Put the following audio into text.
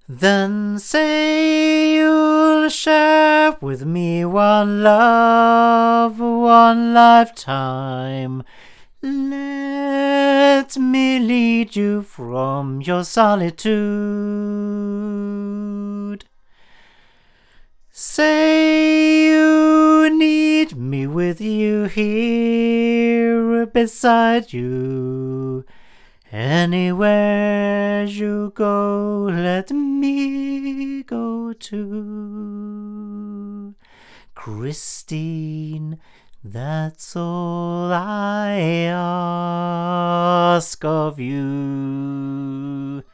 Then say you'll share with me one love, one lifetime. Let me lead you from your solitude. Say you need me with you here beside you. Anywhere you go, let me go too. Christine, that's all I ask of you.